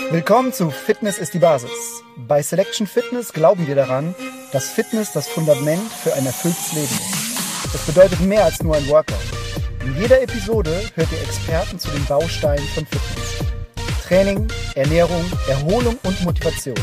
Willkommen zu Fitness ist die Basis. Bei Selection Fitness glauben wir daran, dass Fitness das Fundament für ein erfülltes Leben ist. Das bedeutet mehr als nur ein Workout. In jeder Episode hört ihr Experten zu den Bausteinen von Fitness. Training, Ernährung, Erholung und Motivation.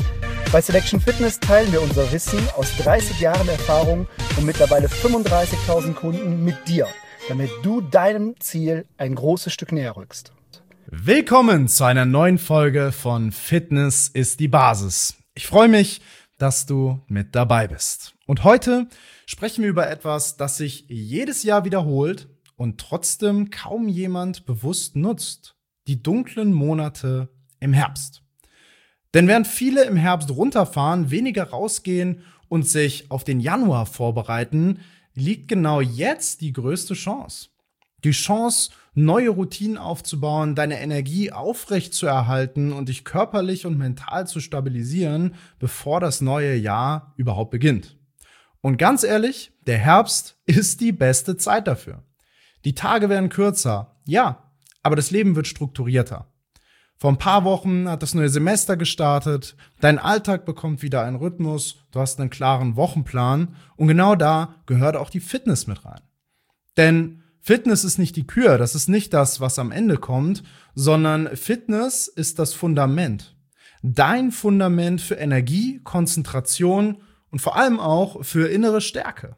Bei Selection Fitness teilen wir unser Wissen aus 30 Jahren Erfahrung und mittlerweile 35.000 Kunden mit dir, damit du deinem Ziel ein großes Stück näher rückst. Willkommen zu einer neuen Folge von Fitness ist die Basis. Ich freue mich, dass du mit dabei bist. Und heute sprechen wir über etwas, das sich jedes Jahr wiederholt und trotzdem kaum jemand bewusst nutzt. Die dunklen Monate im Herbst. Denn während viele im Herbst runterfahren, weniger rausgehen und sich auf den Januar vorbereiten, liegt genau jetzt die größte Chance. Die Chance, neue Routinen aufzubauen, deine Energie aufrecht zu erhalten und dich körperlich und mental zu stabilisieren, bevor das neue Jahr überhaupt beginnt. Und ganz ehrlich, der Herbst ist die beste Zeit dafür. Die Tage werden kürzer, ja, aber das Leben wird strukturierter. Vor ein paar Wochen hat das neue Semester gestartet, dein Alltag bekommt wieder einen Rhythmus, du hast einen klaren Wochenplan und genau da gehört auch die Fitness mit rein. Denn Fitness ist nicht die Kür, das ist nicht das, was am Ende kommt, sondern Fitness ist das Fundament. Dein Fundament für Energie, Konzentration und vor allem auch für innere Stärke.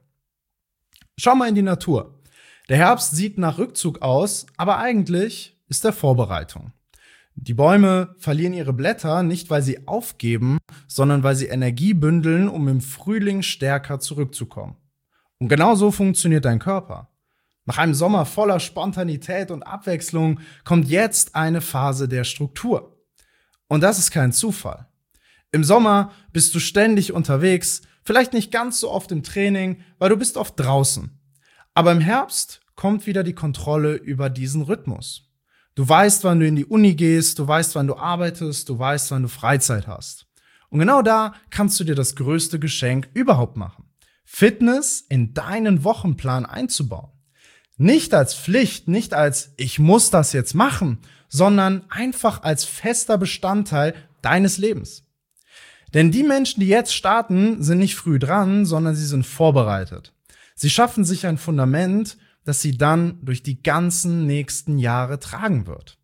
Schau mal in die Natur. Der Herbst sieht nach Rückzug aus, aber eigentlich ist er Vorbereitung. Die Bäume verlieren ihre Blätter nicht, weil sie aufgeben, sondern weil sie Energie bündeln, um im Frühling stärker zurückzukommen. Und genau so funktioniert dein Körper. Nach einem Sommer voller Spontanität und Abwechslung kommt jetzt eine Phase der Struktur. Und das ist kein Zufall. Im Sommer bist du ständig unterwegs, vielleicht nicht ganz so oft im Training, weil du bist oft draußen. Aber im Herbst kommt wieder die Kontrolle über diesen Rhythmus. Du weißt, wann du in die Uni gehst, du weißt, wann du arbeitest, du weißt, wann du Freizeit hast. Und genau da kannst du dir das größte Geschenk überhaupt machen. Fitness in deinen Wochenplan einzubauen. Nicht als Pflicht, nicht als ich muss das jetzt machen, sondern einfach als fester Bestandteil deines Lebens. Denn die Menschen, die jetzt starten, sind nicht früh dran, sondern sie sind vorbereitet. Sie schaffen sich ein Fundament, das sie dann durch die ganzen nächsten Jahre tragen wird.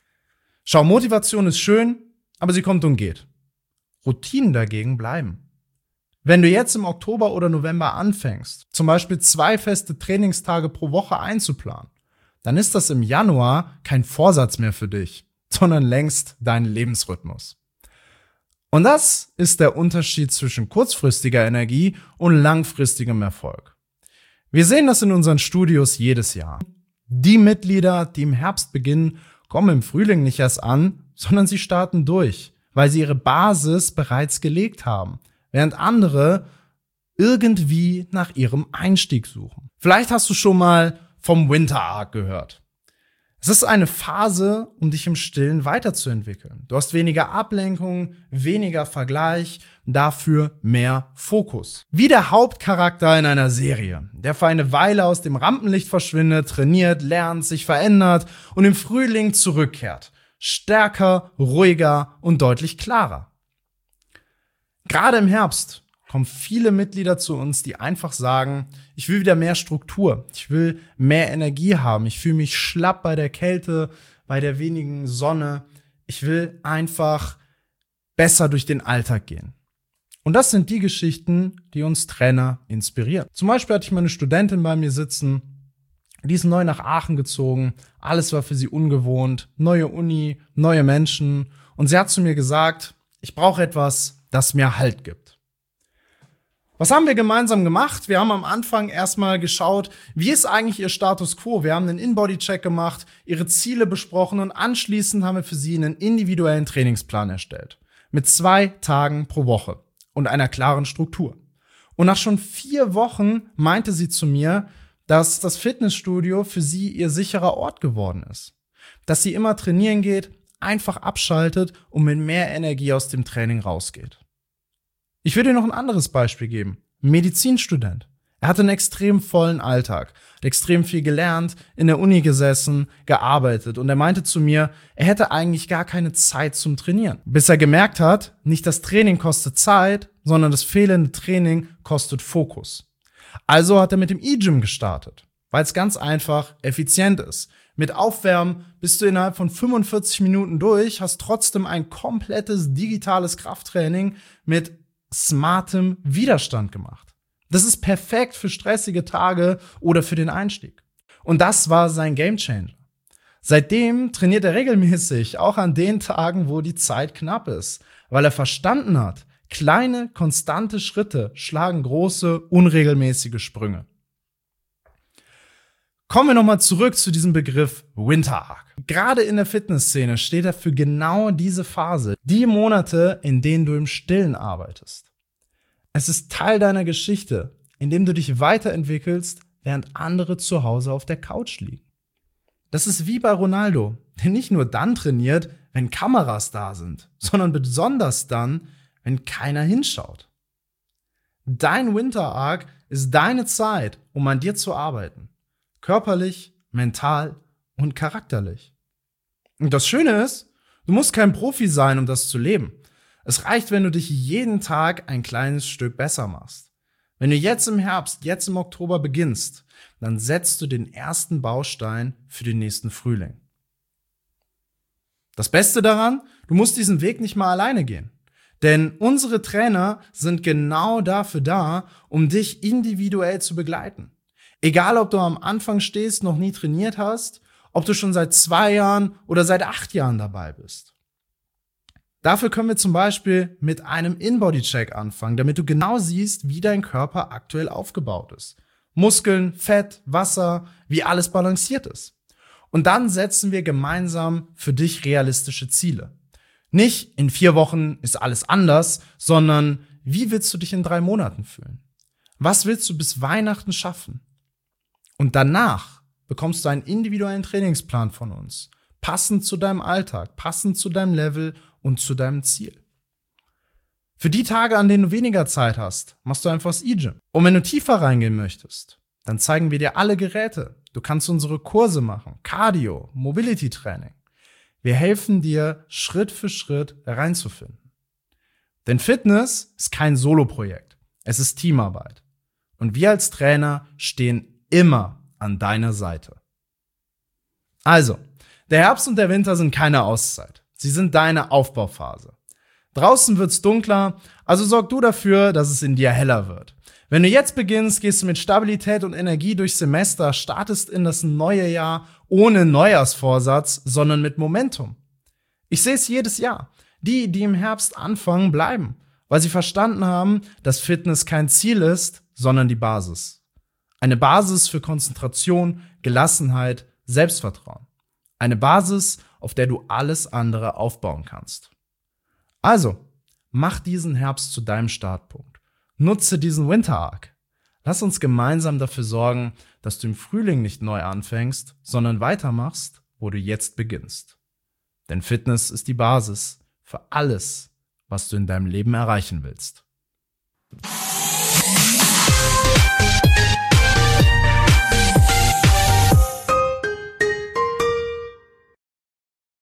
Schau, Motivation ist schön, aber sie kommt und geht. Routinen dagegen bleiben. Wenn du jetzt im Oktober oder November anfängst, zum Beispiel 2 feste Trainingstage pro Woche einzuplanen, dann ist das im Januar kein Vorsatz mehr für dich, sondern längst dein Lebensrhythmus. Und das ist der Unterschied zwischen kurzfristiger Energie und langfristigem Erfolg. Wir sehen das in unseren Studios jedes Jahr. Die Mitglieder, die im Herbst beginnen, kommen im Frühling nicht erst an, sondern sie starten durch, weil sie ihre Basis bereits gelegt haben, während andere irgendwie nach ihrem Einstieg suchen. Vielleicht hast du schon mal vom Winter Arc gehört. Es ist eine Phase, um dich im Stillen weiterzuentwickeln. Du hast weniger Ablenkung, weniger Vergleich, dafür mehr Fokus. Wie der Hauptcharakter in einer Serie, der für eine Weile aus dem Rampenlicht verschwindet, trainiert, lernt, sich verändert und im Frühling zurückkehrt. Stärker, ruhiger und deutlich klarer. Gerade im Herbst kommen viele Mitglieder zu uns, die einfach sagen, ich will wieder mehr Struktur, ich will mehr Energie haben, ich fühle mich schlapp bei der Kälte, bei der wenigen Sonne, ich will einfach besser durch den Alltag gehen. Und das sind die Geschichten, die uns Trainer inspirieren. Zum Beispiel hatte ich mal eine Studentin bei mir sitzen, die ist neu nach Aachen gezogen, alles war für sie ungewohnt, neue Uni, neue Menschen und sie hat zu mir gesagt, ich brauche etwas, das mir Halt gibt. Was haben wir gemeinsam gemacht? Wir haben am Anfang erstmal geschaut, wie ist eigentlich ihr Status quo? Wir haben einen In-Body-Check gemacht, ihre Ziele besprochen und anschließend haben wir für sie einen individuellen Trainingsplan erstellt. Mit 2 Tagen pro Woche und einer klaren Struktur. Und nach schon 4 Wochen meinte sie zu mir, dass das Fitnessstudio für sie ihr sicherer Ort geworden ist. Dass sie immer trainieren geht, einfach abschaltet und mit mehr Energie aus dem Training rausgeht. Ich will dir noch ein anderes Beispiel geben. Medizinstudent. Er hatte einen extrem vollen Alltag, hat extrem viel gelernt, in der Uni gesessen, gearbeitet und er meinte zu mir, er hätte eigentlich gar keine Zeit zum Trainieren. Bis er gemerkt hat, nicht das Training kostet Zeit, sondern das fehlende Training kostet Fokus. Also hat er mit dem E-Gym gestartet, weil es ganz einfach effizient ist. Mit Aufwärmen bist du innerhalb von 45 Minuten durch, hast trotzdem ein komplettes digitales Krafttraining mit smartem Widerstand gemacht. Das ist perfekt für stressige Tage oder für den Einstieg. Und das war sein Gamechanger. Seitdem trainiert er regelmäßig, auch an den Tagen, wo die Zeit knapp ist, weil er verstanden hat, kleine, konstante Schritte schlagen große, unregelmäßige Sprünge. Kommen wir nochmal zurück zu diesem Begriff Winter Arc. Gerade in der Fitnessszene steht er für genau diese Phase, die Monate, in denen du im Stillen arbeitest. Es ist Teil deiner Geschichte, in dem du dich weiterentwickelst, während andere zu Hause auf der Couch liegen. Das ist wie bei Ronaldo, der nicht nur dann trainiert, wenn Kameras da sind, sondern besonders dann, wenn keiner hinschaut. Dein Winter Arc ist deine Zeit, um an dir zu arbeiten. Körperlich, mental und charakterlich. Und das Schöne ist, du musst kein Profi sein, um das zu leben. Es reicht, wenn du dich jeden Tag ein kleines Stück besser machst. Wenn du jetzt im Herbst, jetzt im Oktober beginnst, dann setzt du den ersten Baustein für den nächsten Frühling. Das Beste daran, du musst diesen Weg nicht mal alleine gehen. Denn unsere Trainer sind genau dafür da, um dich individuell zu begleiten. Egal, ob du am Anfang stehst, noch nie trainiert hast, ob du schon seit 2 Jahren oder seit 8 Jahren dabei bist. Dafür können wir zum Beispiel mit einem In-Body-Check anfangen, damit du genau siehst, wie dein Körper aktuell aufgebaut ist. Muskeln, Fett, Wasser, wie alles balanciert ist. Und dann setzen wir gemeinsam für dich realistische Ziele. Nicht in 4 Wochen ist alles anders, sondern wie willst du dich in 3 Monaten fühlen? Was willst du bis Weihnachten schaffen? Und danach bekommst du einen individuellen Trainingsplan von uns, passend zu deinem Alltag, passend zu deinem Level und zu deinem Ziel. Für die Tage, an denen du weniger Zeit hast, machst du einfach das E-Gym. Und wenn du tiefer reingehen möchtest, dann zeigen wir dir alle Geräte. Du kannst unsere Kurse machen, Cardio, Mobility Training. Wir helfen dir, Schritt für Schritt reinzufinden. Denn Fitness ist kein Solo-Projekt. Es ist Teamarbeit. Und wir als Trainer stehen immer an deiner Seite. Also, der Herbst und der Winter sind keine Auszeit. Sie sind deine Aufbauphase. Draußen wird's dunkler, also sorg du dafür, dass es in dir heller wird. Wenn du jetzt beginnst, gehst du mit Stabilität und Energie durchs Semester, startest in das neue Jahr ohne Neujahrsvorsatz, sondern mit Momentum. Ich sehe es jedes Jahr. Die im Herbst anfangen, bleiben, weil sie verstanden haben, dass Fitness kein Ziel ist, sondern die Basis. Eine Basis für Konzentration, Gelassenheit, Selbstvertrauen. Eine Basis, auf der du alles andere aufbauen kannst. Also, mach diesen Herbst zu deinem Startpunkt. Nutze diesen Winter Arc. Lass uns gemeinsam dafür sorgen, dass du im Frühling nicht neu anfängst, sondern weitermachst, wo du jetzt beginnst. Denn Fitness ist die Basis für alles, was du in deinem Leben erreichen willst.